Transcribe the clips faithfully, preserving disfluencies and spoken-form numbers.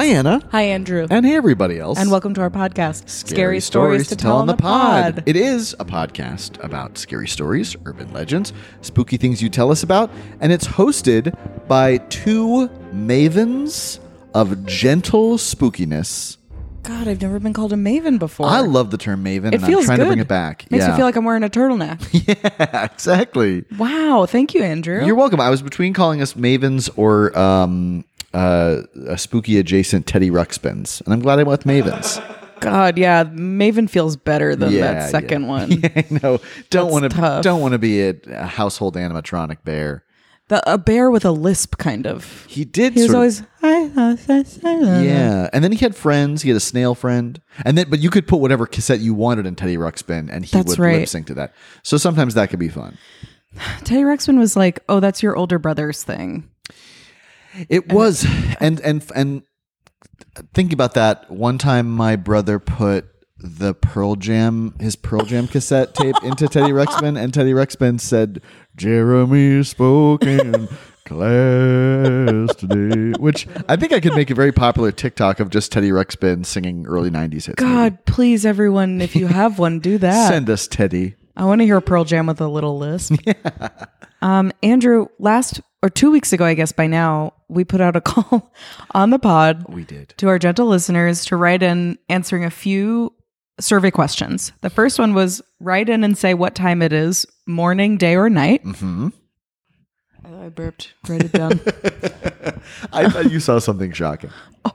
Hi, Anna. Hi, Andrew. And hey, everybody else. And welcome to our podcast, Scary, Scary Stories, Stories to Tell on the Pod. It is a podcast about scary stories, urban legends, spooky things you tell us about, and it's hosted by two mavens of gentle spookiness. God, I've never been called a maven before. I love the term maven, It and feels I'm trying good. to bring it back. Makes yeah. me feel like I'm wearing a turtleneck. Yeah, exactly. Wow, thank you, Andrew. You're welcome. I was between calling us mavens or um, uh, a spooky adjacent Teddy Ruxpins, and I'm glad I went with mavens. God, yeah, maven feels better than Yeah, that second yeah. one. Yeah, I know. Don't That's want to. tough. Don't want to be a, a household animatronic bear. The, a bear with a lisp, kind of. He did. He was sort always, I, I, I, I, Yeah, and then he had friends. He had a snail friend, and then but you could put whatever cassette you wanted in Teddy Ruxpin, and he That's would right. lip sync to that. So sometimes that could be fun. Teddy Ruxpin was like, oh, that's your older brother's thing. It was, and and and think about that. One time, my brother put the Pearl Jam, his Pearl Jam cassette tape into Teddy Ruxpin, and Teddy Ruxpin said, "Jeremy spoke in class today," which I think I could make a very popular TikTok of just Teddy Ruxpin singing early nineties hits. God, maybe. please, everyone, if you have one, do that. Send us Teddy. I want to hear Pearl Jam with a little lisp. Yeah. Um, Andrew, last or two weeks ago, I guess by now, we put out a call on the pod. We did. To our gentle listeners to write in answering a few survey questions. The first one was write in and say what time it is, morning, day, or night. Mm-hmm. I burped. Write it down. I thought you saw something shocking.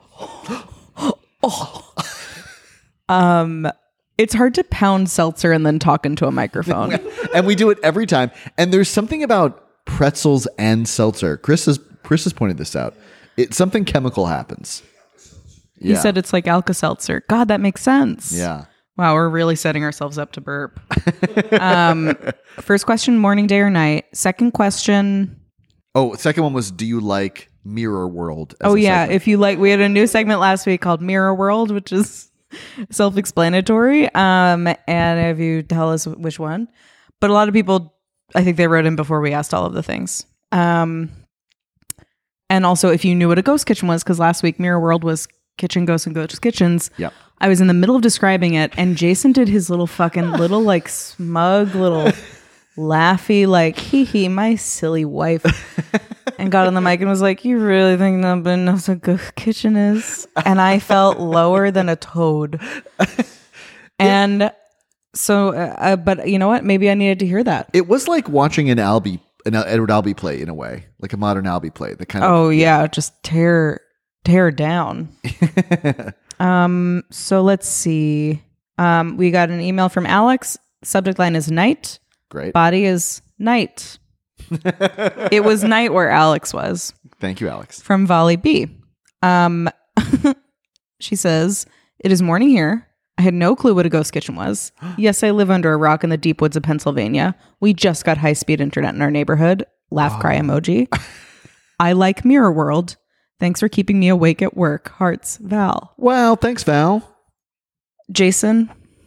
oh. Um, it's hard to pound seltzer and then talk into a microphone. And we do it every time. And there's something about pretzels and seltzer. Chris has Chris has pointed this out. It something chemical happens. He Yeah. said it's like Alka-Seltzer. God, that makes sense. Yeah. Wow, we're really setting ourselves up to burp. um, first question, morning, day, or night. Second question. Oh, second one was, do you like Mirror World? as Oh, a yeah. segment? If you like, we had a new segment last week called Mirror World, which is self-explanatory. Um, and if you tell us which one. But a lot of people, I think they wrote in before we asked all of the things. Um, and also, if you knew what a ghost kitchen was, because last week Mirror World was Kitchen Ghosts and Ghost Kitchens. Yep. I was in the middle of describing it, and Jason did his little fucking little like smug little laughy like hee hee, my silly wife, and got on the mic and was like, "You really think nobody knows what a ghost kitchen is?" And I felt lower than a toad. And so, uh, but you know what? Maybe I needed to hear that. It was like watching an Albee, an Edward Albee play in a way, like a modern Albee play. The kind of Oh yeah, just tear tear down. Um, so let's see. Um, we got an email from Alex. Subject line is night. Great. Body is night. It was night where Alex was. Thank you, Alex. From Volley B. Um, she says, it is morning here. I had no clue what a ghost kitchen was. Yes, I live under a rock in the deep woods of Pennsylvania. We just got high-speed internet in our neighborhood. Laugh cry emoji. I like Mirror World. Thanks for keeping me awake at work. Hearts, Val. Well, thanks, Val. Jason,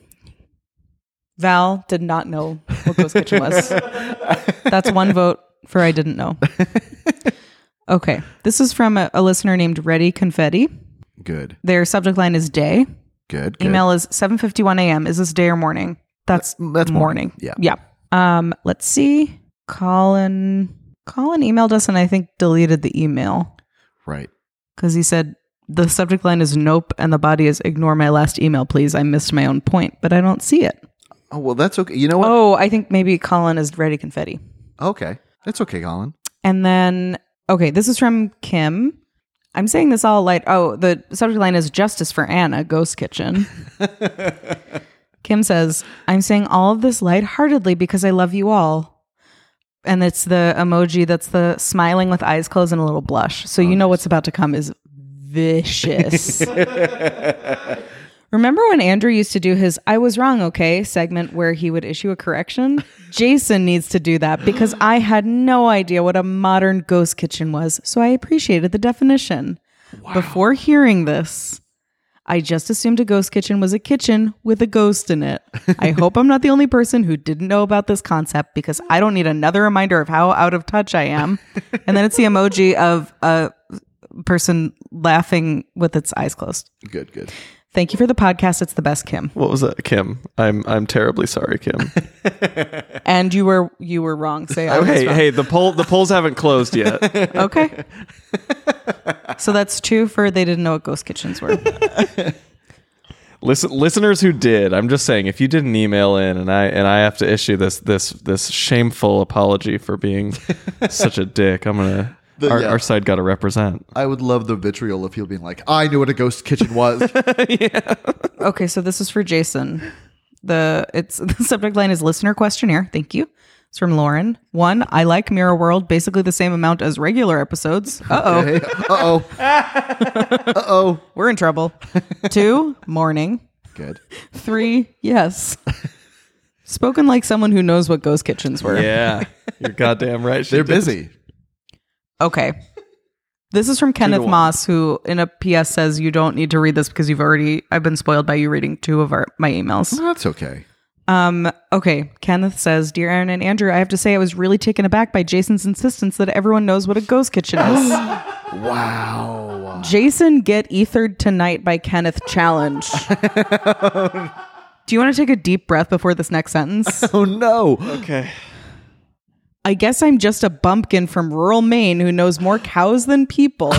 Val did not know what Ghost Kitchen was. That's one vote for I didn't know. Okay. This is from a, a listener named Ready Confetti. Good. Their subject line is day. Good. good. Email is seven fifty-one a.m. Is this day or morning? That's That's morning. morning. Yeah. Yeah. Um, let's see. Colin Colin emailed us and I think deleted the email. Right. Because he said the subject line is nope and the body is ignore my last email, please. I missed my own point, but I don't see it. Oh, well, that's okay. You know what? Oh, I think maybe Colin is Ready Confetti. Okay. That's okay, Colin. And then, okay, this is from Kim. I'm saying this all light. Oh, the subject line is Justice for Anna, Ghost Kitchen. Kim says, I'm saying all of this lightheartedly because I love you all. And it's the emoji that's the smiling with eyes closed and a little blush. So oh, you know nice. What's about to come is vicious. Remember when Andrew used to do his I was wrong, okay segment where he would issue a correction? Jason needs to do that because I had no idea what a modern ghost kitchen was. So I appreciated the definition. Wow. Before hearing this, I just assumed a ghost kitchen was a kitchen with a ghost in it. I hope I'm not the only person who didn't know about this concept because I don't need another reminder of how out of touch I am. And then it's the emoji of a person laughing with its eyes closed. Good, good. Thank you for the podcast. It's the best, Kim. What was that, Kim? I'm I'm terribly sorry, Kim. And you were you were wrong. Say I Oh, was hey, wrong. hey, the poll the polls haven't closed yet. Okay. So that's two for they didn't know what ghost kitchens were. Listen, listeners who did, I'm just saying, if you didn't email in, and I and I have to issue this this this shameful apology for being such a dick, I'm gonna The- our, yeah. our side got to represent. I would love the vitriol of people being like, I knew what a ghost kitchen was. Okay, so this is for Jason. The it's the subject line is listener questionnaire. Thank you. It's from Lauren. One, I like Mirror World basically the same amount as regular episodes. Uh oh. Okay. Uh-oh. Uh-oh. We're in trouble. Two, morning. Good. Three, yes. Spoken like someone who knows what ghost kitchens were. Yeah, you're goddamn right. she They're did. busy. Okay. This is from Kenneth one. Moss, who in a P S says you don't need to read this because you've already I've been spoiled by you reading two of our my emails. That's okay. Um, okay. Kenneth says, Dear Aaron and Andrew, I have to say I was really taken aback by Jason's insistence that everyone knows what a ghost kitchen is. Wow. Jason get ethered tonight by Kenneth challenge. Do you want to take a deep breath before this next sentence? Oh no. Okay. I guess I'm just a bumpkin from rural Maine who knows more cows than people.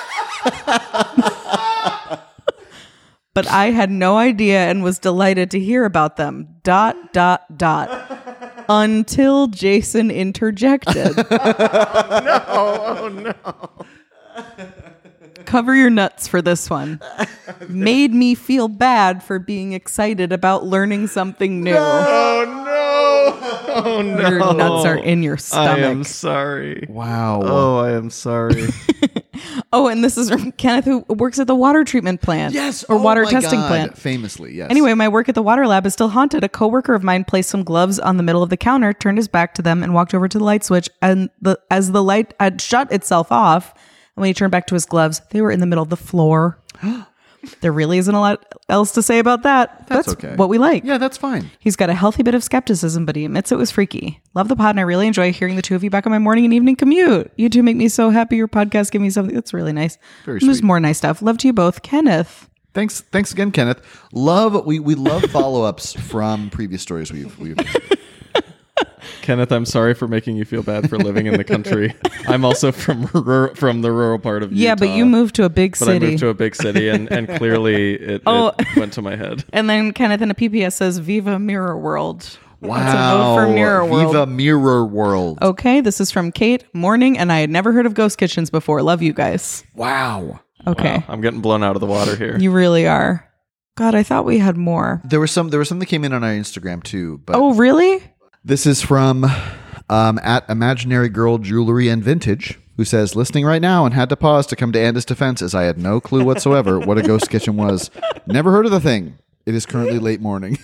But I had no idea and was delighted to hear about them. Dot, dot, dot. Until Jason interjected. Oh no. Cover your nuts for this one. Made me feel bad for being excited about learning something new. Oh no. Oh no. Your nuts are in your I stomach. am sorry. Wow. Oh, I am sorry. Oh, and this is from Kenneth, who works at the water treatment plant. Yes. Or oh water my testing God. plant. Famously, yes. Anyway, my work at the water lab is still haunted. A coworker of mine placed some gloves on the middle of the counter, turned his back to them, and walked over to the light switch. And the as the light had shut itself off, and when he turned back to his gloves, they were in the middle of the floor. There really isn't a lot else to say about that. That's That's, okay. what we like. Yeah, that's fine. He's got a healthy bit of skepticism, but he admits it was freaky. Love the pod, and I really enjoy hearing the two of you back on my morning and evening commute. You two make me so happy. Your podcast give me something that's really nice. Very There's sweet. more nice stuff. Love to you both, Kenneth. Thanks, thanks again, Kenneth. Love we we love follow ups from previous stories we've we've. Kenneth, I'm sorry for making you feel bad for living in the country. I'm also from rur- from the rural part of Utah. Yeah, but you moved to a big But city. I moved to a big city, and, and clearly it, Oh. it went to my head. And then Kenneth in a P P S says, Viva Mirror World. Wow. That's a vote for Mirror World. Viva Mirror World. Okay, this is from Kate. Morning, and I had never heard of ghost kitchens before. Love you guys. Wow. Okay. Wow, I'm getting blown out of the water here. You really are. God, I thought we had more. There was some there was some that came in on our Instagram too, but Oh, really? this is from um, at Imaginary Girl Jewelry and Vintage, who says, listening right now and had to pause to come to Anda's defense as I had no clue whatsoever what a ghost kitchen was. Never heard of the thing. It is currently late morning.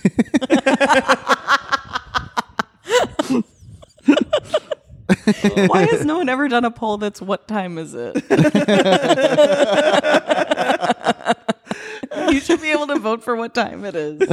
Why has no one ever done a poll that's what time is it? You should be able to vote for what time it is.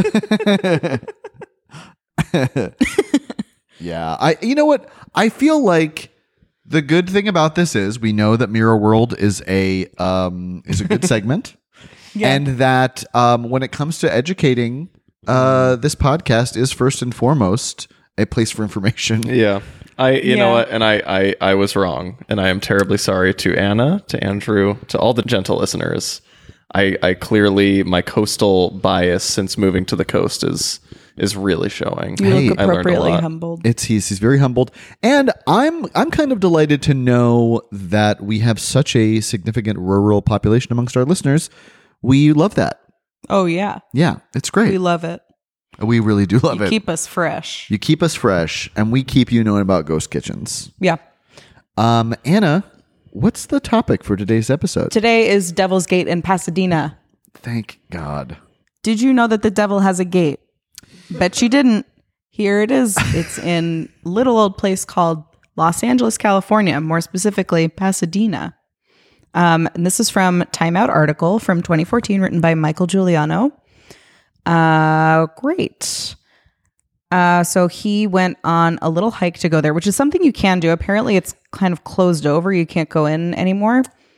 Yeah, I. You know what? I feel like the good thing about this is we know that Mirror World is a um, is a good segment, Yeah. and that um, when it comes to educating, uh, this podcast is first and foremost a place for information. Yeah. I, you Yeah. know what? And I, I, I was wrong. And I am terribly sorry to Anna, to Andrew, to all the gentle listeners. I, I clearly, my coastal bias since moving to the coast is, is really showing. You Hey, look I learned a appropriately lot. humbled. It's he's he's very humbled, and I'm I'm kind of delighted to know that we have such a significant rural population amongst our listeners. We love that. Oh, yeah. Yeah, it's great. We love it. We really do love You it. keep us fresh. You keep us fresh, and we keep you knowing about ghost kitchens. Yeah. Um, Anna, what's the topic for today's episode? Today is Devil's Gate in Pasadena. Thank God. Did you know that the devil has a gate? Bet you didn't. Here it is. It's in little old place called Los Angeles, California, more specifically Pasadena. Um, and this is from Time Out article from twenty fourteen, written by Michael Giuliano. Uh, great. Uh, so he went on a little hike to go there, which is something you can do. Apparently, it's kind of closed over. You can't go in anymore.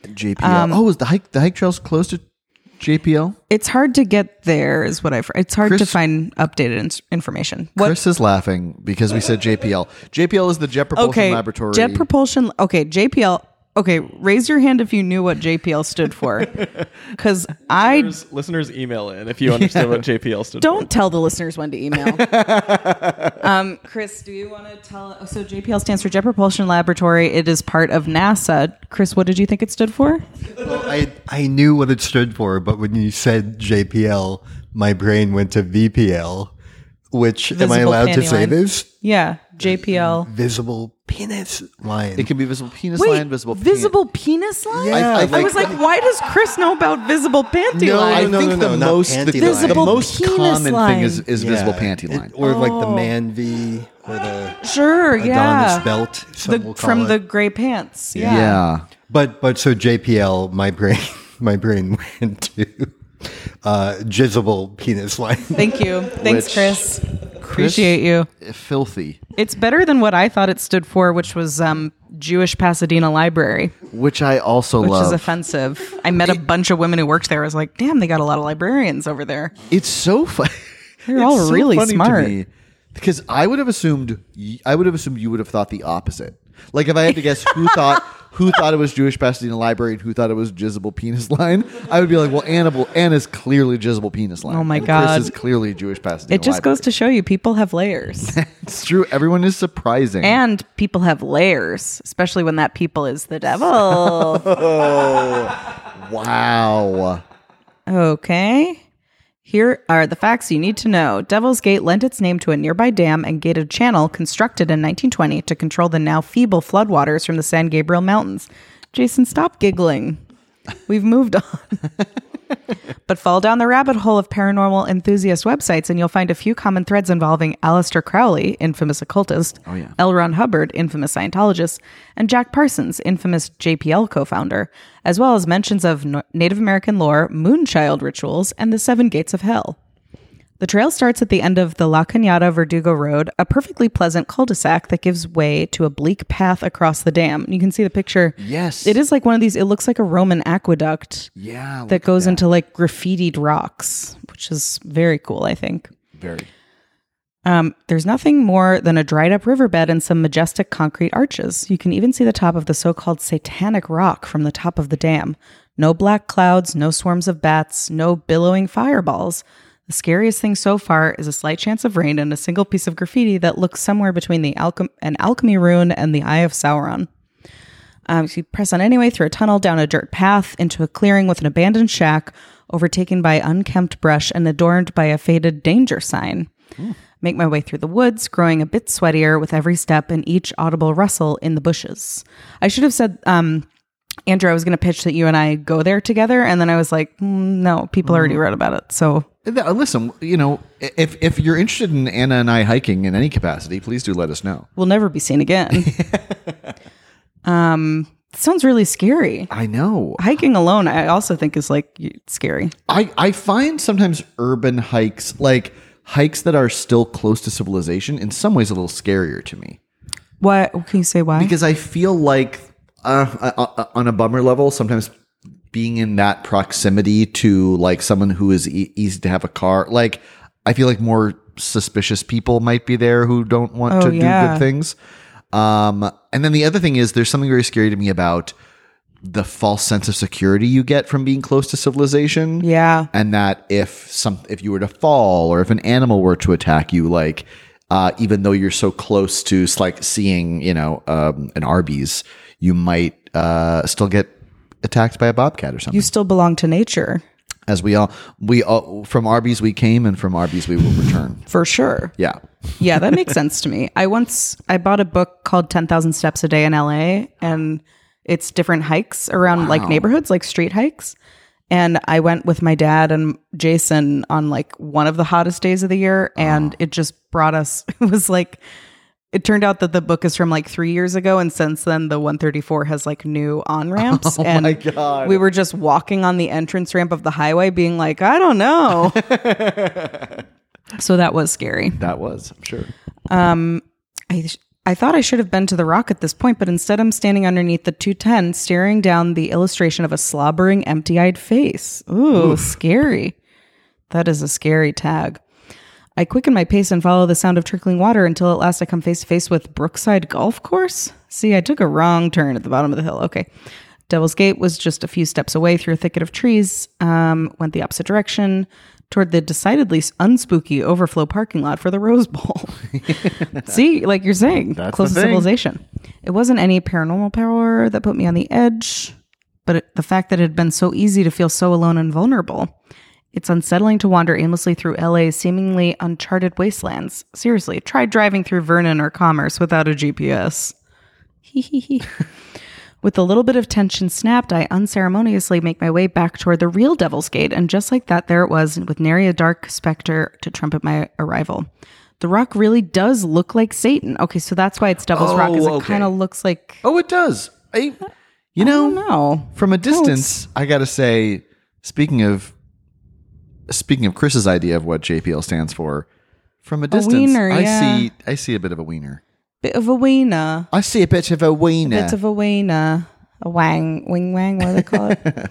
J P L. oh, is the hike the hike trails close to J P L? It's hard to get there, is what I've. It's hard Chris- to find updated in- information. What? Chris is laughing because we said J P L. J P L is the Jet Propulsion okay, Laboratory. Jet Propulsion. Okay, J P L. Okay, raise your hand if you knew what J P L stood for, because I Listeners, listeners email in if you understand what J P L stood for. don't tell the listeners when to email. um, Chris, do you want to tell? oh, So J P L stands for Jet Propulsion Laboratory. It is part of NASA. Chris, what did you think it stood for? Well, I I knew what it stood for, but when you said J P L, my brain went to V P L. Which am I Visible allowed to panty say line. this? Yeah, J P L. Visible penis line. It can be visible penis Wait, line, visible penis. visible penis line? Yeah, I- I I, like- was like, why does Chris know about visible panty No, line? I no, think no, the no, not most panty the, line. the Visible most penis common line. thing is, is visible Yeah, panty it- line. or like the Oh. man V or the Sure, Adonis yeah. belt. Some The, will call from it. the gray pants. Yeah. yeah. But but so J P L, my brain my brain went to uh, jizzable penis line. Thank you. Thanks, Which- Chris. Appreciate you. Filthy. It's better than what I thought it stood for, which was um, Jewish Pasadena Library, Which I also which love. is offensive. I met a bunch of women who worked there. I was like, damn, they got a lot of librarians over there. It's so fun. They're all really smart. Because I would have assumed, y- I would have assumed you would have thought the opposite. Like if I had to guess who thought who thought it was Jewish Pasadena Library and who thought it was jizzable penis line, I would be like, well, Anna, Anna's clearly jizzable penis line. Oh my and God. Chris is clearly Jewish Pasadena. It just goes to show you people have layers. It's true. Everyone is surprising. And people have layers, especially when that people is the devil. wow. Okay. Here are the facts you need to know. Devil's Gate lent its name to a nearby dam and gated channel constructed in nineteen twenty to control the now feeble floodwaters from the San Gabriel Mountains. Jason, stop giggling. We've moved on. But fall down the rabbit hole of paranormal enthusiast websites and you'll find a few common threads involving Aleister Crowley, infamous occultist, Oh, yeah. L. Ron Hubbard, infamous Scientologist, and Jack Parsons, infamous J P L co-founder, as well as mentions of no- Native American lore, moonchild rituals, and the Seven Gates of Hell. The trail starts at the end of the La Cañada Verdugo Road, a perfectly pleasant cul-de-sac that gives way to a bleak path across the dam. You can see the picture. Yes. It is like one of these, it looks like a Roman aqueduct Yeah. look that at goes into like graffitied rocks, which is very cool, I think. very. Um, there's nothing more than a dried up riverbed and some majestic concrete arches. You can even see the top of the so-called satanic rock from the top of the dam. No black clouds, no swarms of bats, no billowing fireballs. The scariest thing so far is a slight chance of rain and a single piece of graffiti that looks somewhere between the alchem- an alchemy rune and the Eye of Sauron. Um, so you press on anyway through a tunnel, down a dirt path, into a clearing with an abandoned shack, overtaken by unkempt brush and adorned by a faded danger sign. Hmm. Make my way through the woods, growing a bit sweatier with every step and each audible rustle in the bushes. I should have said, um, Andrew, I was going to pitch that you and I go there together, and then I was like, mm, no, people already wrote about it. So Uh, Listen, you know, if if you're interested in Anna and I hiking in any capacity, please do let us know. we'll never be seen again. um, it sounds really scary. I know. Hiking alone, I also think is like y- scary. I, I find sometimes urban hikes, like hikes that are still close to civilization, in some ways a little scarier to me. Why? Can you say why? Because I feel like uh, uh, uh, on a bummer level, sometimes being in that proximity to like someone who is e- easy to have a car, like I feel like more suspicious people might be there who don't want Oh, to yeah. do good things. Um, and then the other thing is there's something very scary to me about the false sense of security you get from being close to civilization. Yeah. And that if some, if you were to fall or if an animal were to attack you, like, uh, even though you're so close to like seeing, you know, um, an Arby's, you might, uh, still get attacked by a bobcat or something. You still belong to nature, As we all, we all, from Arby's we came and from Arby's we will return. for sure. Yeah. Yeah, that makes sense to me. I once I bought a book called ten thousand Steps a Day in L A, and it's different hikes around like neighborhoods, like street hikes. And I went with my dad and Jason on like one of the hottest days of the year, and it just brought us. It was like it turned out that the book is from like three years ago, and since then the one thirty-four has like new on ramps. Oh and my God. we were just walking on the entrance ramp of the highway, being like, I don't know. So that was scary. That was, I'm sure. Um, I I thought I should have been to the rock at this point, but instead I'm standing underneath the two ten, staring down the illustration of a slobbering, empty-eyed face. Ooh, scary. That is a scary tag. I quicken my pace and follow the sound of trickling water until at last I come face to face with Brookside Golf Course. See, I took a wrong turn at the bottom of the hill. Okay. Devil's Gate was just a few steps away through a thicket of trees, um, went the opposite direction toward the decidedly unspooky overflow parking lot for the Rose Bowl. See, like you're saying, That's close the to thing. civilization. It wasn't any paranormal power that put me on the edge, but it, the fact that it had been so easy to feel so alone and vulnerable. It's unsettling to wander aimlessly through L A's seemingly uncharted wastelands. Seriously, try driving through Vernon or Commerce without a G P S. Hee hee hee. With a little bit of tension snapped, I unceremoniously make my way back toward the real Devil's Gate, and just like that, there it was, with nary a dark specter to trumpet my arrival. The rock really does look like Satan. Okay, so that's why it's Devil's Oh, Rock, is it okay. kind of looks like... Oh, it does. I, you I know, don't know. from a it's- distance, I got to say, speaking of speaking of Chris's idea of what J P L stands for, from a distance, wiener, I yeah. see I see a bit of a wiener. Bit of a wiener. I see a bit of a wiener. Bit of a wiener. A wang. Wing wang, what do they call it?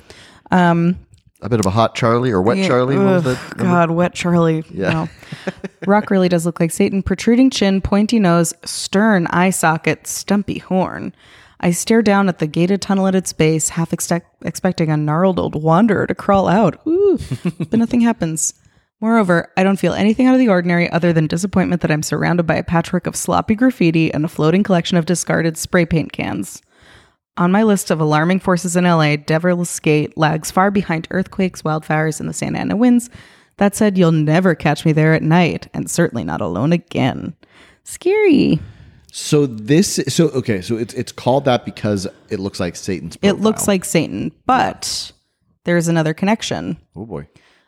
a bit of a hot Charlie or wet Yeah, Charlie. What was ugh, that? God, wet Charlie. Yeah. No. Rock really does look like Satan. Protruding chin, pointy nose, stern eye socket, stumpy horn. I stare down at the gated tunnel at its base, half expect- expecting a gnarled old wanderer to crawl out. Ooh, but nothing happens. Moreover, I don't feel anything out of the ordinary other than disappointment that I'm surrounded by a patchwork of sloppy graffiti and a floating collection of discarded spray paint cans. On my list of alarming forces in L A, Devil's Gate lags far behind earthquakes, wildfires, and the Santa Ana winds. That said, you'll never catch me there at night, and certainly not alone again. Scary. So this, so okay, so it's it's called that because it looks like Satan's profile. It looks like Satan, but there's another connection. Oh boy.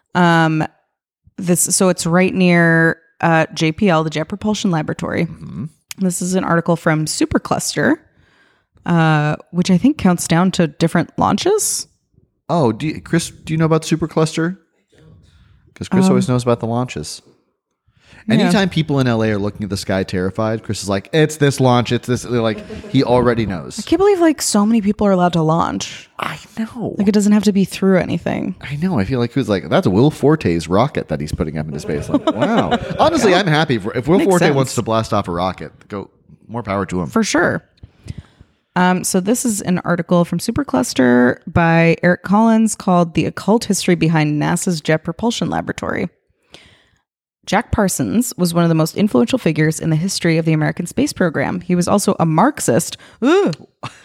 This so it's right near uh, J P L, the Jet Propulsion Laboratory. Mm-hmm. This is an article from Supercluster, uh, which I think counts down to different launches. Oh, do you, Chris? Do you know about Supercluster? Because Chris always knows about the launches. Anytime people in L A are looking at the sky terrified, Chris is like, "It's this launch. It's this." They're like, he already knows. I can't believe like so many people are allowed to launch. I know. Like it doesn't have to be through anything. I know. I feel like who's like that's Will Forte's rocket that he's putting up into space. Like, wow. Honestly, I'm happy for if Will Makes Forte sense. wants to blast off a rocket. Go more power to him. For sure. Um, so this is an article from Supercluster by Eric Collins called The Occult History Behind NASA's Jet Propulsion Laboratory. Jack Parsons was one of the most influential figures in the history of the American space program. He was also a Marxist, ugh,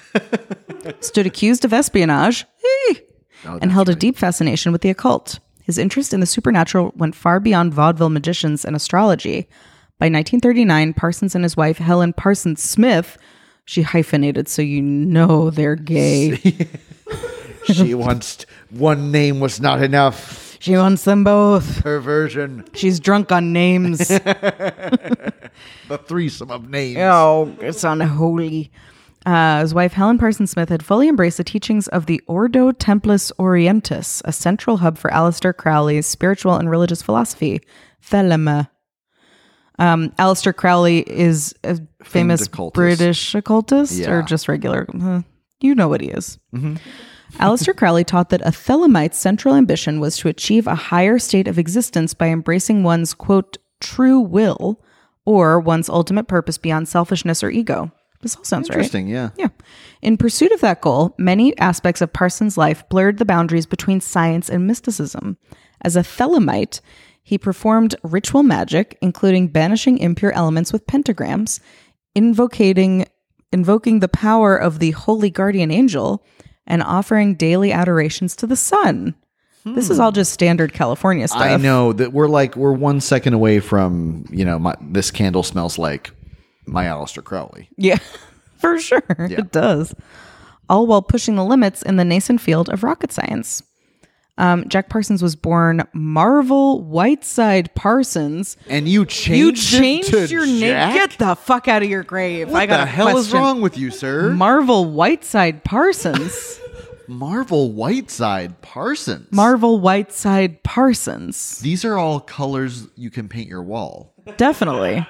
stood accused of espionage, eh, and held a deep fascination with the occult. His interest in the supernatural went far beyond vaudeville magicians and astrology. By nineteen thirty-nine, Parsons and his wife, Helen Parsons Smith, she hyphenated so you know they're gay. She wants one name was not enough. She wants them both. Perversion. She's drunk on names. The threesome of names. Oh, it's unholy. Uh, his wife, Helen Parsons Smith, had fully embraced the teachings of the Ordo Templis Orientis, a central hub for Aleister Crowley's spiritual and religious philosophy, Thelema. Um, Aleister Crowley is a famous occultist. British occultist, Yeah. or just regular. Uh, you know what he is. Aleister Crowley taught that a Thelemite's central ambition was to achieve a higher state of existence by embracing one's, quote, true will, or one's ultimate purpose beyond selfishness or ego. This all sounds right. Interesting, yeah. Yeah. In pursuit of that goal, many aspects of Parsons' life blurred the boundaries between science and mysticism. As a Thelemite, he performed ritual magic, including banishing impure elements with pentagrams, invocating, invoking the power of the holy guardian angel, and offering daily adorations to the sun. This is all just standard California stuff. I know that we're like we're one second away from, you know, my, this candle smells like my Aleister Crowley. Yeah, for sure. It does. All while pushing the limits in the nascent field of rocket science. Um, Jack Parsons was born Marvel Whiteside Parsons. And you You changed, it changed to your name. Jack? Get the fuck out of your grave. What I got the a hell is question. wrong with you, sir? Marvel Whiteside Parsons. Marvel Whiteside Parsons. Marvel Whiteside Parsons. These are all colors you can paint your wall. Definitely.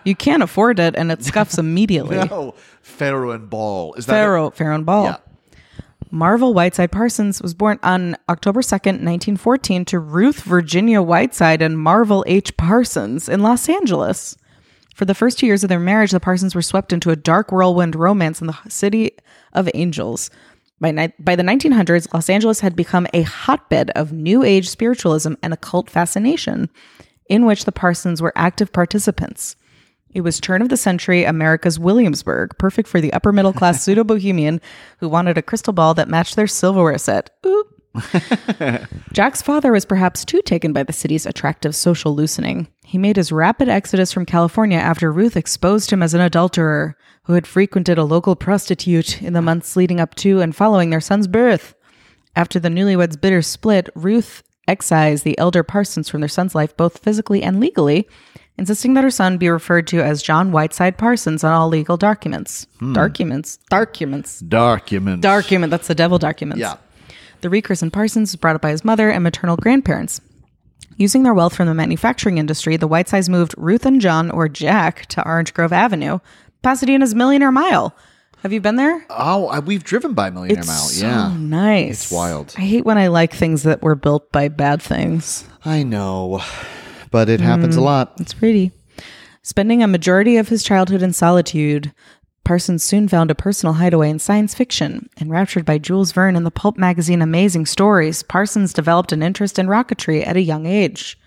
You can't afford it, and it scuffs immediately. No, Pharaoh and Ball. Is that Pharaoh, Pharaoh and Ball. Yeah. Marvel Whiteside Parsons was born on October second, nineteen fourteen to Ruth Virginia Whiteside and Marvel H. Parsons in Los Angeles. For the first two years of their marriage, the Parsons were swept into a dark whirlwind romance in the city of angels. By, ni- by the nineteen hundreds, Los Angeles had become a hotbed of New Age spiritualism and occult fascination, in which the Parsons were active participants. It was turn of the century America's Williamsburg, perfect for the upper middle class pseudo bohemian who wanted a crystal ball that matched their silverware set. Oop. Jack's father was perhaps too taken by the city's attractive social loosening. He made his rapid exodus from California after Ruth exposed him as an adulterer who had frequented a local prostitute in the months leading up to and following their son's birth. After the newlyweds' bitter split, Ruth excised the elder Parsons from their son's life both physically and legally, insisting that her son be referred to as John Whiteside Parsons on all legal documents. Hmm. Documents. Documents. Documents. Document. That's the devil documents. Yeah. The rechristened Parsons was brought up by his mother and maternal grandparents. Using their wealth from the manufacturing industry, the Whitesides moved Ruth and John, or Jack, to Orange Grove Avenue, Pasadena's Millionaire Mile. Have you been there? Oh, I, we've driven by Millionaire It's Mile. so Yeah. nice. It's wild. I hate when I like things that were built by bad things. I know, but it happens a lot. It's pretty. Spending a majority of his childhood in solitude, Parsons soon found a personal hideaway in science fiction. Enraptured by Jules Verne and the pulp magazine Amazing Stories, Parsons developed an interest in rocketry at a young age.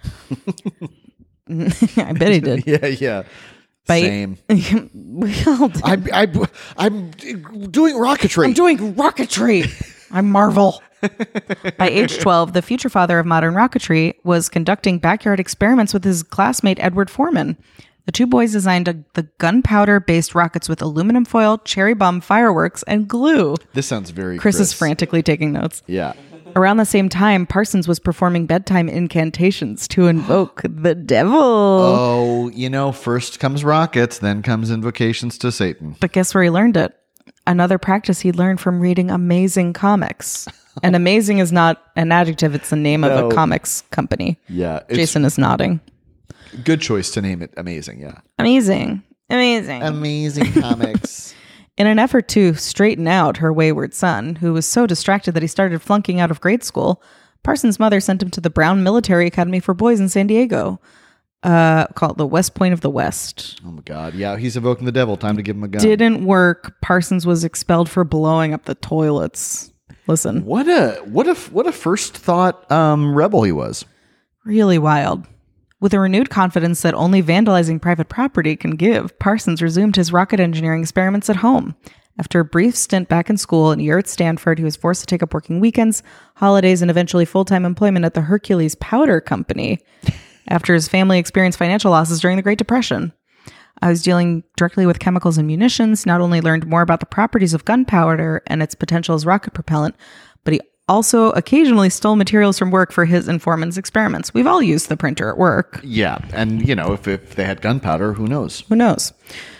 I bet he did. Yeah, yeah. By, Same. we all did. I'm, I'm, I'm doing rocketry. I'm doing rocketry. I'm Marvel. By age twelve, the future father of modern rocketry was conducting backyard experiments with his classmate Edward Foreman. The two boys designed a, the gunpowder-based rockets with aluminum foil, cherry bomb fireworks, and glue. This sounds very Chris, Chris. is frantically taking notes. Yeah. Around the same time, Parsons was performing bedtime incantations to invoke the devil. Oh, you know, first comes rockets, then comes invocations to Satan. But guess where he learned it? Another practice he learned from reading Amazing Comics. And Amazing is not an adjective, it's the name No. of a comics company. Yeah. It's Jason is nodding. good choice to name it Amazing, yeah. Amazing. Amazing. Amazing Comics. In an effort to straighten out her wayward son, who was so distracted that he started flunking out of grade school, Parsons' mother sent him to the Brown Military Academy for Boys in San Diego, uh, called the West Point of the West. Oh my God. Yeah, he's invoking the devil. Time to give him a gun. Didn't work. Parsons was expelled for blowing up the toilets. Listen, What a what a what a first thought um, rebel he was. really wild. With a renewed confidence that only vandalizing private property can give, Parsons resumed his rocket engineering experiments at home. After a brief stint back in school and a year at Stanford, he was forced to take up working weekends, holidays, and eventually full-time employment at the Hercules Powder Company after his family experienced financial losses during the Great Depression. I was dealing directly with chemicals and munitions, not only learned more about the properties of gunpowder and its potential as rocket propellant, but he also occasionally stole materials from work for his informant's experiments. We've all used the printer at work. Yeah, and you know, if, if they had gunpowder, who knows? Who knows?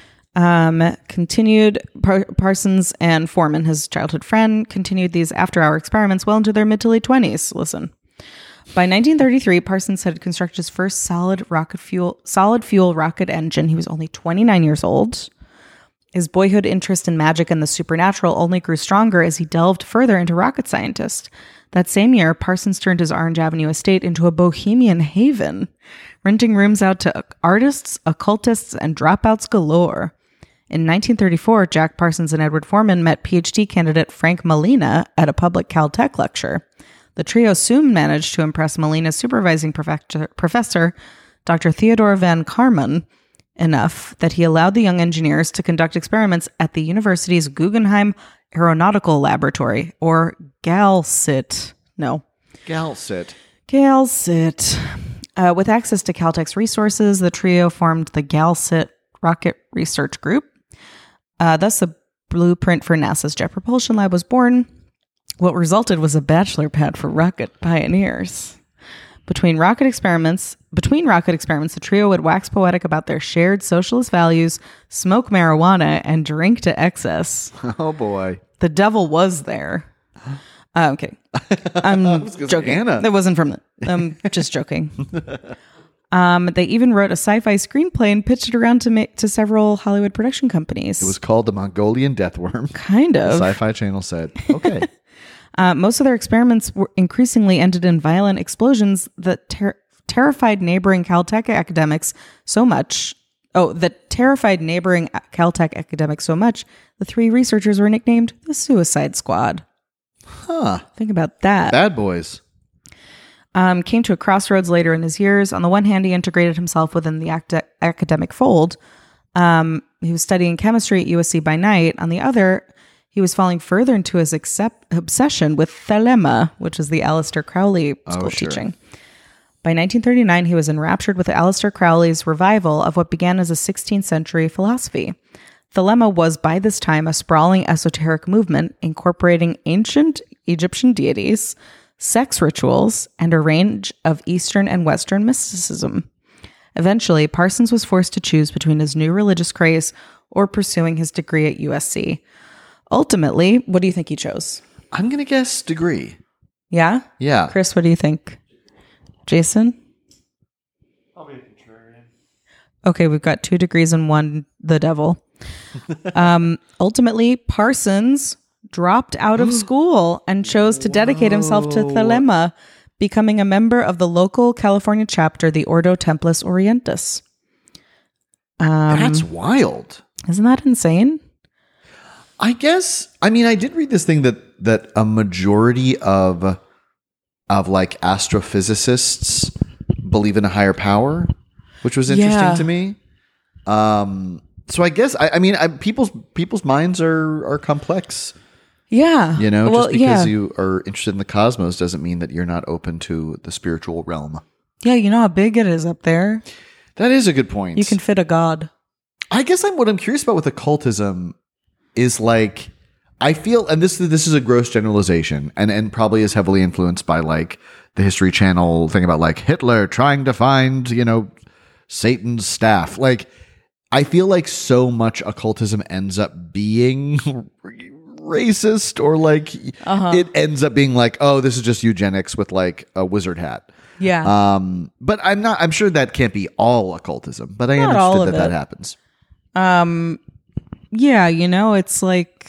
Um, continued Par- Parsons and Foreman, his childhood friend, continued these after-hour experiments well into their mid to late twenties. Listen. By nineteen thirty-three, Parsons had constructed his first solid rocket fuel, solid fuel rocket engine. He was only twenty-nine years old. His boyhood interest in magic and the supernatural only grew stronger as he delved further into rocket scientist. That same year, Parsons turned his Orange Avenue estate into a bohemian haven, renting rooms out to artists, occultists, and dropouts galore. In nineteen thirty-four, Jack Parsons and Edward Foreman met PhD candidate Frank Molina at a public Caltech lecture. The trio soon managed to impress Molina's supervising professor, professor Doctor Theodore Van Karman, enough that he allowed the young engineers to conduct experiments at the university's Guggenheim Aeronautical Laboratory, or GALCIT. No. Galcit. GALCIT. Uh, with access to Caltech's resources, the trio formed the GALCIT Rocket Research Group. Uh, thus, a blueprint for NASA's Jet Propulsion Lab was born. What resulted was a bachelor pad for rocket pioneers. Between rocket experiments, between rocket experiments, the trio would wax poetic about their shared socialist values, smoke marijuana, and drink to excess. Oh boy. The devil was there. Uh, okay, I'm gonna say joking. Anna. That wasn't from. I'm just joking. Um, they even wrote a sci-fi screenplay and pitched it around to make to several Hollywood production companies. It was called The Mongolian Death Worm. kind of. The Sci-Fi Channel said, okay. Uh, most of their experiments were increasingly ended in violent explosions that ter- terrified neighboring Caltech academics so much. Oh, that terrified neighboring Caltech academics so much, the three researchers were nicknamed the Suicide Squad. Huh. Think about that. Bad boys. Um, came to a crossroads later in his years. On the one hand, he integrated himself within the act- academic fold. Um, he was studying chemistry at U S C by night. On the other, he was falling further into his accept- obsession with thelema, which is the Aleister Crowley school Oh, sure. teaching. By nineteen thirty-nine, he was enraptured with Aleister Crowley's revival of what began as a sixteenth century philosophy. Thelema was by this time a sprawling esoteric movement incorporating ancient Egyptian deities, sex rituals, and a range of Eastern and Western mysticism. Eventually, Parsons was forced to choose between his new religious craze or pursuing his degree at U S C. Ultimately, what do you think he chose? I'm going to guess degree. Yeah? Yeah. Chris, what do you think? Jason? I'll be a contrarian. Okay, we've got two degrees and one the devil. um, ultimately, Parsons dropped out of school and chose to dedicate himself to thelema, becoming a member of the local California chapter, the Ordo Templis Orientis. Um, That's wild. Isn't that insane? I guess, I mean, I did read this thing that that a majority of of like astrophysicists believe in a higher power, which was interesting Yeah. to me. Um, so I guess I, I mean, I, people's people's minds are are complex. Yeah. You know, well, just because yeah. you are interested in the cosmos doesn't mean that you're not open to the spiritual realm. Yeah, you know how big it is up there. That is a good point. You can fit a god. I guess I'm what I'm curious about with occultism is like I feel, and this this is a gross generalization, and and probably is heavily influenced by like the History Channel thing about like Hitler trying to find, you know, Satan's staff. Like I feel like so much occultism ends up being racist, or like Uh-huh. it ends up being like, oh, this is just eugenics with like a wizard hat. Yeah. Um, but I'm not. I'm sure that can't be all occultism. But I am Not all interested of that it. that happens. Um, yeah, you know, it's like,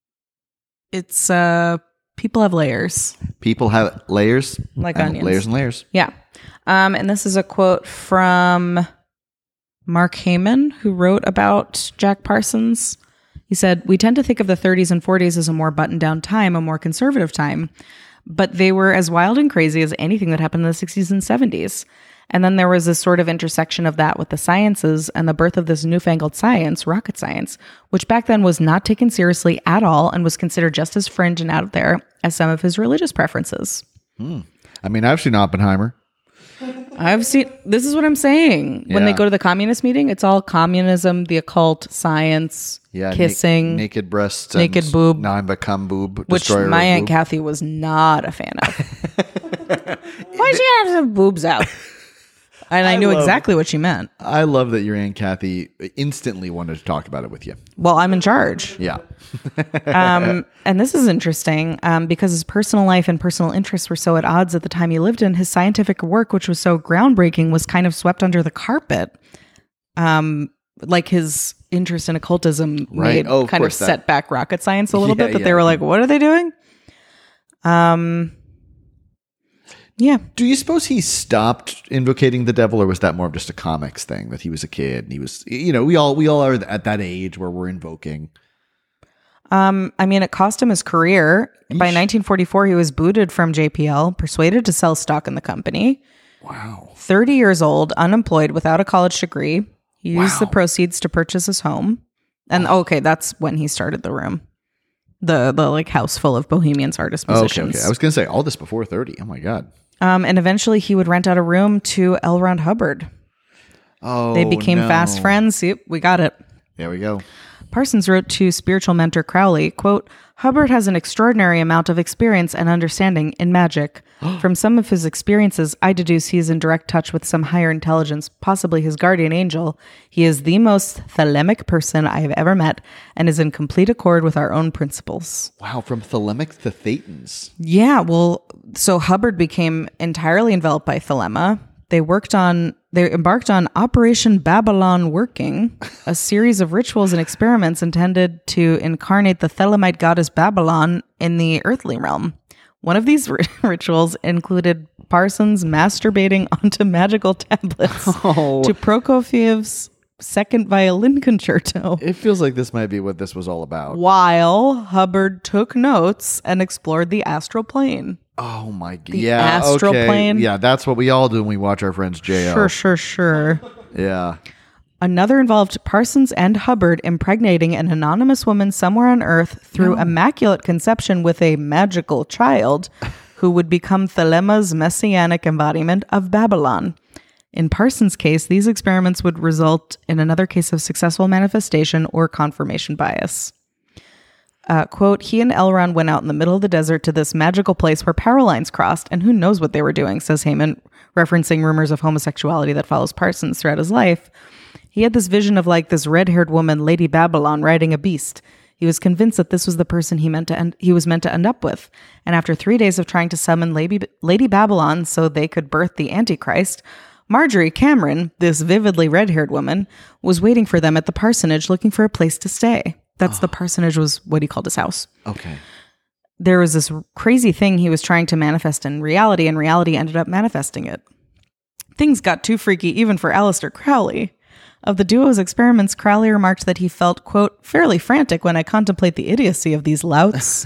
it's, uh, people have layers. People have layers, Like and onions. layers and layers. Yeah. Um, and this is a quote from Mark Heyman, who wrote about Jack Parsons. He said, "We tend to think of the thirties and forties as a more buttoned down time, a more conservative time, but they were as wild and crazy as anything that happened in the sixties and seventies. And then there was this sort of intersection of that with the sciences and the birth of this newfangled science, rocket science, which back then was not taken seriously at all and was considered just as fringe and out there as some of his religious preferences." I mean, I've seen Oppenheimer. I've seen, this is what I'm saying. When they Yeah. go to the communist meeting, it's all communism, the occult, science, Yeah, na- kissing, naked breasts, naked and boob. Now I'm become boob, which destroyer my of Aunt boob. Kathy was not a fan of. Why'd she have some boobs out? And I, I knew love- exactly what she meant. I love that your Aunt Kathy instantly wanted to talk about it with you. Well, I'm in charge. Yeah, Um, and this is interesting um, because his personal life and personal interests were so at odds at the time he lived in. His scientific work, which was so groundbreaking, was kind of swept under the carpet. Um, like his interest in occultism Right. made Oh, of kind of course, that- set back rocket science a little Yeah, bit, but yeah. they were like, what are they doing? Um, yeah. Do you suppose he stopped invocating the devil, or was that more of just a comics thing that he was a kid and he was, you know, we all we all are at that age where we're invoking. Um, I mean, it cost him his career. By nineteen forty-four, he was booted from J P L, persuaded to sell stock in the company. Wow. thirty years old, unemployed, without a college degree. He used the Wow. proceeds to purchase his home. And okay, that's when he started the room. The the like house full of bohemians, artists, Okay, musicians. okay. I was gonna say all this before thirty. Oh my god. Um, and eventually he would rent out a room to L. Ron Hubbard. Oh, They became no. fast friends. Yep, we got it. There we go. Parsons wrote to spiritual mentor Crowley, quote, "Hubbard has an extraordinary amount of experience and understanding in magic. From some of his experiences, I deduce he is in direct touch with some higher intelligence, possibly his guardian angel. He is the most thelemic person I have ever met and is in complete accord with our own principles." Wow, from thelemic to thetans. Yeah, well, so Hubbard became entirely enveloped by thelema. They worked on, they embarked on Operation Babylon Working, a series of rituals and experiments intended to incarnate the Thelemite goddess Babylon in the earthly realm. One of these r- rituals included Parsons masturbating onto magical tablets Oh. to Prokofiev's second violin concerto, It feels like this might be what this was all about. while Hubbard took notes and explored the astral plane. Oh my god. The Yeah. astral okay. plane? Yeah, that's what we all do when we watch our friends J O. Sure, sure, sure. Yeah. Another involved Parsons and Hubbard impregnating an anonymous woman somewhere on Earth through immaculate conception with a magical child who would become Thelema's messianic embodiment of Babylon. In Parsons' case, these experiments would result in another case of successful manifestation or confirmation bias. Uh, quote, he and Elrond went out in the middle of the desert to this magical place where power lines crossed, and who knows what they were doing, says Heyman, referencing rumors of homosexuality that follows Parsons throughout his life. He had this vision of like this red-haired woman, Lady Babylon, riding a beast. He was convinced that this was the person he meant to end, he was meant to end up with. And after three days of trying to summon Lady, Lady Babylon so they could birth the Antichrist, Marjorie Cameron, this vividly red-haired woman, was waiting for them at the parsonage looking for a place to stay. That's the parsonage was what he called his house. Okay. There was this crazy thing he was trying to manifest in reality, and reality ended up manifesting it. Things got too freaky even for Aleister Crowley. Of the duo's experiments, Crowley remarked that he felt, quote, fairly frantic when I contemplate the idiocy of these louts.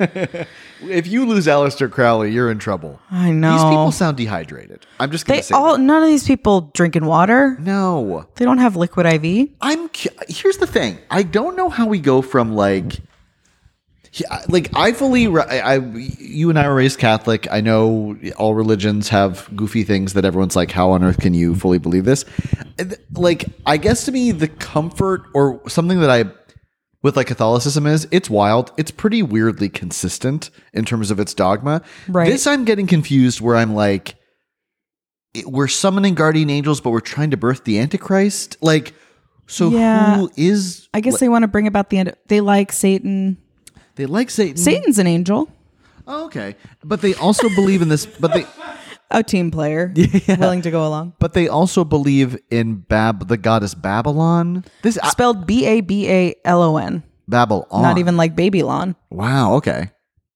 If you lose Aleister Crowley, you're in trouble. I know. These people sound dehydrated. I'm just going They to say all, that. none of these people drinking water. No. They don't have liquid I V. I'm cu- here's the thing. I don't know how we go from like Yeah, like I fully, I, I, you and I were raised Catholic. I know all religions have goofy things that everyone's like, how on earth can you fully believe this? Like, I guess to me, the comfort or something that I, with like Catholicism is, it's wild. It's pretty weirdly consistent in terms of its dogma. Right. This I'm getting confused where I'm like, it- we're summoning guardian angels, but we're trying to birth the Antichrist. Like, so Yeah. who is, I guess they want to bring about the end. They like Satan. they like Satan. Satan's an angel, Oh, okay. But they also believe in this, but they, a team player, willing to go along. but they also believe in Bab, the goddess Babylon. This I- Spelled B A B A L O N. Babylon. Not even like Babylon. Wow. Okay.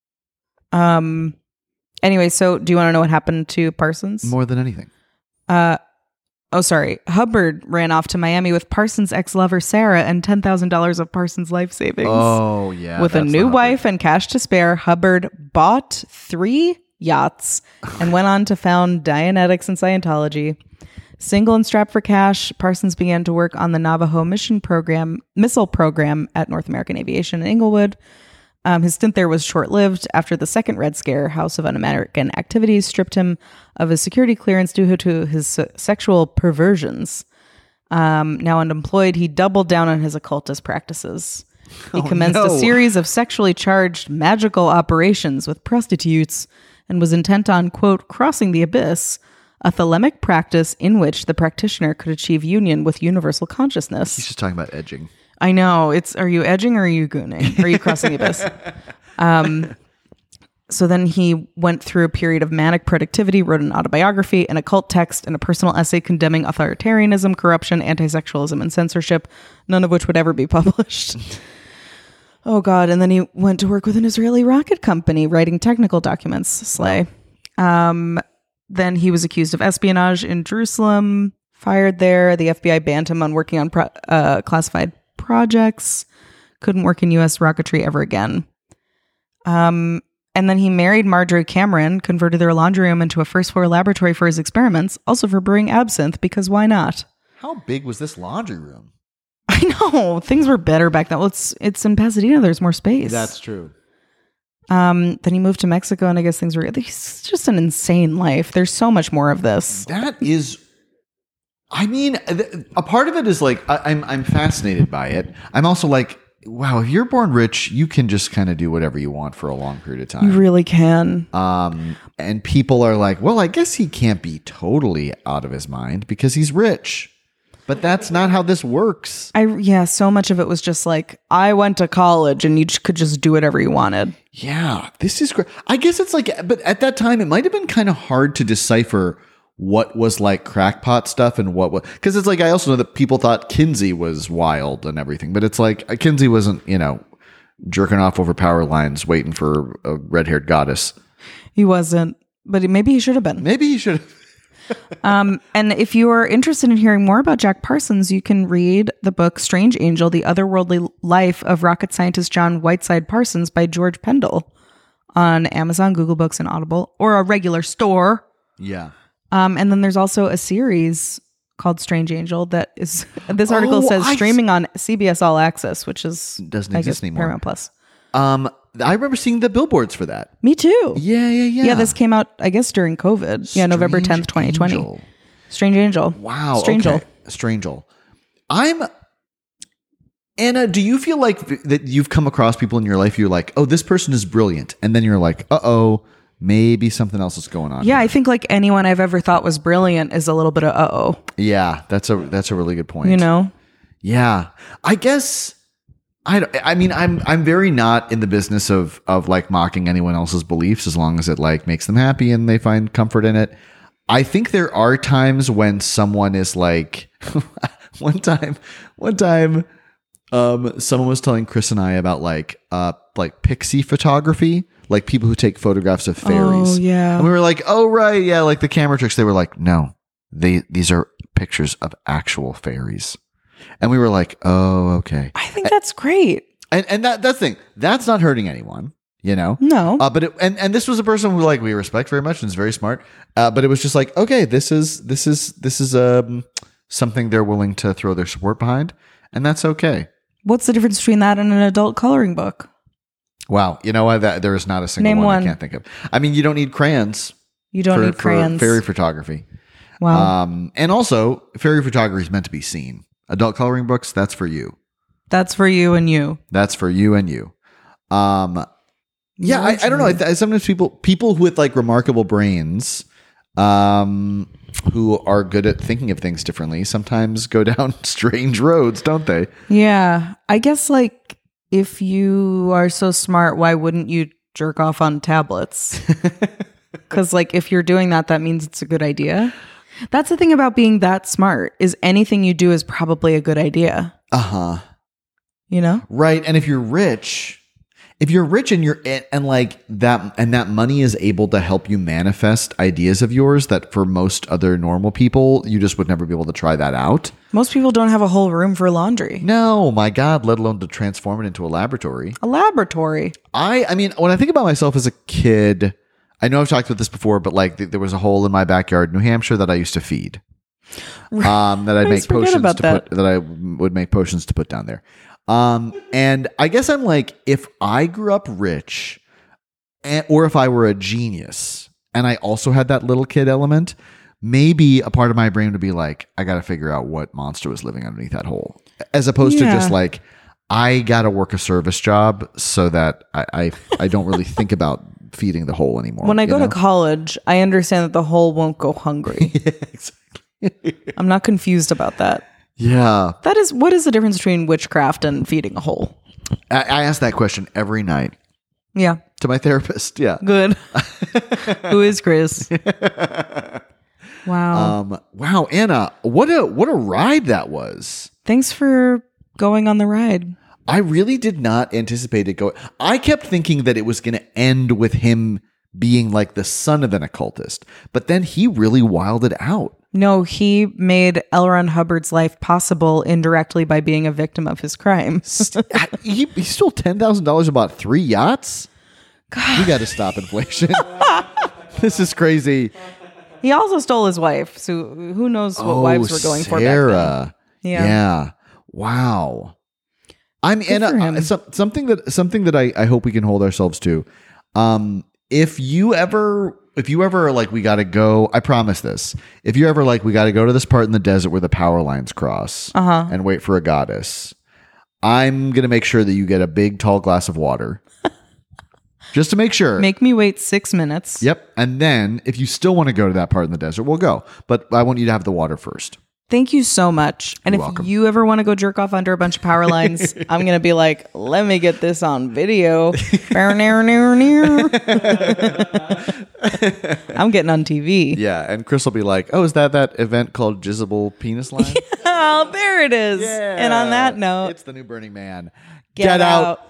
Um. Anyway, so do you want to know what happened to Parsons? More than anything. Uh. Oh, sorry. Hubbard ran off to Miami with Parsons' ex-lover Sarah and ten thousand dollars of Parsons' life savings. Oh yeah. With a that's new not wife and cash to spare, Hubbard bought three yachts and went on to found Dianetics and Scientology. Single and strapped for cash, Parsons began to work on the Navajo mission program, missile program at North American Aviation in Inglewood. Um, his stint there was short-lived. After the second Red Scare, House of Un-American Activities stripped him of his security clearance due to his se- sexual perversions. Um, now unemployed, he doubled down on his occultist practices. He commenced no. a series of sexually charged magical operations with prostitutes and was intent on, quote, crossing the abyss, a thelemic practice in which the practitioner could achieve union with universal consciousness. He's just talking about edging. I know. It's, are you edging or are you gooning? Are you crossing the abyss? Um, so then he went through a period of manic productivity, wrote an autobiography, an occult text, and a personal essay condemning authoritarianism, corruption, anti-sexualism, and censorship, none of which would ever be published. Oh, God. And then he went to work with an Israeli rocket company, writing technical documents. Slay. Um, then he was accused of espionage in Jerusalem, fired there. The F B I banned him on working on pro- uh, classified projects, couldn't work in U S rocketry ever again. Um, and then he married Marjorie Cameron, converted their laundry room into a first floor laboratory for his experiments, also for brewing absinthe, because why not? How big was this laundry room? I know, things were better back then. Well, it's, it's in Pasadena, there's more space. true. Um, then he moved to Mexico, and I guess things were, it's just an insane life. There's so much more of this. That is, I mean, th- a part of it is like I, I'm I'm fascinated by it. I'm also like, wow, if you're born rich, you can just kind of do whatever you want for a long period of You time. really can. Um, and people are like, well, I guess he can't be totally out of his mind because he's rich. But that's not how this works. I yeah, so much of it was just like I went to college and you j- could just do whatever you wanted. Yeah, this is great. I guess it's like, but at that time, it might have been kind of hard to decipher what was like crackpot stuff and what was, because it's like I also know that people thought Kinsey was wild and everything, but it's like uh, Kinsey wasn't, you know, jerking off over power lines waiting for a red-haired goddess. He wasn't, but he- maybe he should have been. Maybe he should have. Um, and if you are interested in hearing more about Jack Parsons, you can read the book Strange Angel, The Otherworldly Life of Rocket Scientist John Whiteside Parsons by George Pendle on Amazon, Google Books, and Audible, or a regular store. Yeah. Um, and then there's also a series called Strange Angel that is, this article Oh, says I streaming on C B S All Access, which is Doesn't I exist guess, anymore. Paramount Plus. Um, I remember seeing the billboards for that. Me too. Yeah, yeah, yeah. Yeah, this came out, I guess, during COVID. yeah, November Strange tenth, twenty twenty. Angel. Strange Angel. Wow. Strange okay. Angel. Strangel. I'm Anna, do you feel like th- that you've come across people in your life you're like, oh, this person is brilliant, and then you're like, uh-oh, maybe something else is going on. Yeah, here. I think like anyone I've ever thought was brilliant is a little bit of uh-oh, Yeah, that's a that's a really good point. you know? Yeah. I guess I, don't- I mean I'm I'm very not in the business of of like mocking anyone else's beliefs as long as it like makes them happy and they find comfort in it. I think there are times when someone is like one time one time um someone was telling Chris and I about like uh like pixie photography, like people who take photographs of fairies. Oh, yeah. And we were like, "Oh right, yeah, like the camera tricks." They were like, "No. They these are pictures of actual fairies." And we were like, "Oh, okay." I think that's great. And and that that's the thing. That's not hurting anyone, you know. No. Uh, but it, and and this was a person who like we respect very much and is very smart. Uh, but it was just like, okay, this is this is this is um something they're willing to throw their support behind, and that's okay. What's the difference between that and an adult coloring book? Wow, you know what? That there is not a single Name one, one. I can't think of. I mean, you don't need crayons You don't for, need crayons. for fairy photography. wow. Um, and also, fairy photography is meant to be seen. Adult coloring books, that's for you. That's for you and you. That's for you and you. Um, yeah, I, I don't know. I th- sometimes people people with like remarkable brains, um, who are good at thinking of things differently, sometimes go down strange roads, don't they? Yeah. I guess like if you are so smart, why wouldn't you jerk off on tablets? Because like if you're doing that, that means it's a good idea. That's the thing about being that smart is anything you do is probably a good idea. Uh huh. You know? Right. And if you're rich, if you're rich and you're and, and like that, and that money is able to help you manifest ideas of yours that for most other normal people, you just would never be able to try that out. Most people don't have a whole room for laundry. No, my God, let alone to transform it into a laboratory. A laboratory. I, I mean, when I think about myself as a kid, I know I've talked about this before, but like th- there was a hole in my backyard, New Hampshire, that I used to feed. Um, that I'd I make forget potions about to that. put that I would make potions to put down there. Um, and I guess I'm like, if I grew up rich, and, or if I were a genius, and I also had that little kid element, maybe a part of my brain would be like, I got to figure out what monster was living underneath that hole, as opposed Yeah. to just like, I got to work a service job so that I, I I don't really think about feeding the hole anymore. When I you go know? to college, I understand that the whole won't go hungry. I'm not confused about that. Yeah, That is, what is the difference between witchcraft and feeding a hole? I, I ask that question every night Yeah, to my therapist. Yeah. good. Who is Chris? Wow. Um. Wow, Anna, what a what a ride that was. Thanks for going on the ride. I really did not anticipate it going. I kept thinking that it was going to end with him being like the son of an occultist, but then he really wilded out. No, he made L. Ron Hubbard's life possible indirectly by being a victim of his crime. he, he stole ten thousand dollars and bought three yachts. God. We got to stop inflation. This is crazy. He also stole his wife, so who knows what wives were going for back then. Sarah. Yeah. Yeah. Wow. I'm Good Anna. for him. uh, some, something that something that I, I hope we can hold ourselves to. Um, if you ever, if you ever like, we got to go. I promise this. If you ever like, we got to go to this part in the desert where the power lines cross, Uh-huh. and wait for a goddess. I'm gonna make sure that you get a big tall glass of water, just to make sure. Make me wait six minutes. Yep. And then if you still want to go to that part in the desert, we'll go. But I want you to have the water first. Thank you so much. And You're if welcome. you ever want to go jerk off under a bunch of power lines, I'm going to be like, let me get this on video. I'm getting on T V. Yeah, and Chris will be like, "Oh, is that that event called Jizzable Penis Line?" Oh, there it is. And on that note, it's the new Burning Man. get, Get out. out.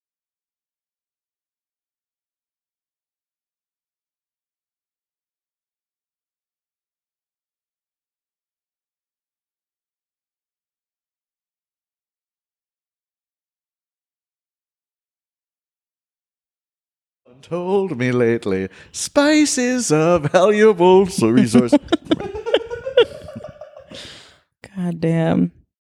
Told me lately, spice is a valuable resource. God damn.